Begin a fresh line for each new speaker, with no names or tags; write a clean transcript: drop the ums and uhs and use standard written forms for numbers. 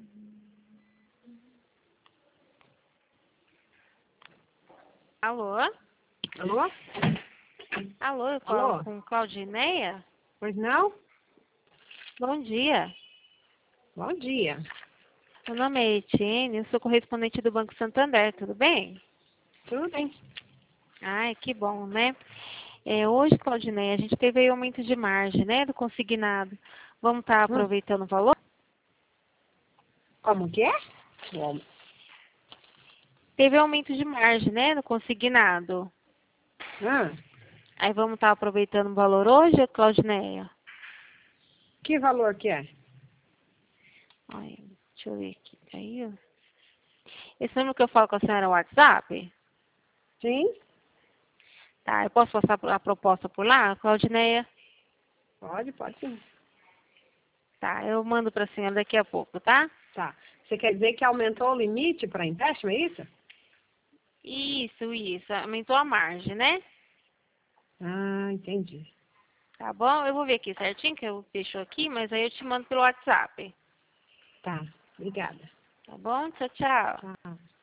Alô?
Alô?
Alô, eu falo
Alô?
com Claudineia?
Pois não?
Bom dia.
Bom dia.
Meu nome é Etienne, eu sou correspondente do Banco Santander, tudo bem?
Tudo bem?
Ai, que bom, né? Hoje, Claudineia, a gente teve aí aumento de margem, né, do consignado. Vamos estar aproveitando o valor?
Como que é? Bom.
Teve aumento de margem, né, no consignado.
Ah,
Aí vamos estar aproveitando o valor hoje, Claudineia?
que valor que é?
Ai, deixa eu ver aqui, caiu. Esse número que eu falo com a senhora é o WhatsApp?
Sim?
Tá, eu posso passar a proposta por lá, Claudineia?
Pode sim.
Tá, eu mando para a senhora daqui a pouco, tá?
Tá. Você quer dizer que aumentou o limite para empréstimo, é isso?
Isso. Aumentou a margem, né?
Ah, entendi.
Tá bom? Eu vou ver aqui certinho, que eu deixo aqui, mas aí eu te mando pelo WhatsApp.
Tá. Obrigada.
Tá bom? Tchau, tchau.
Tá.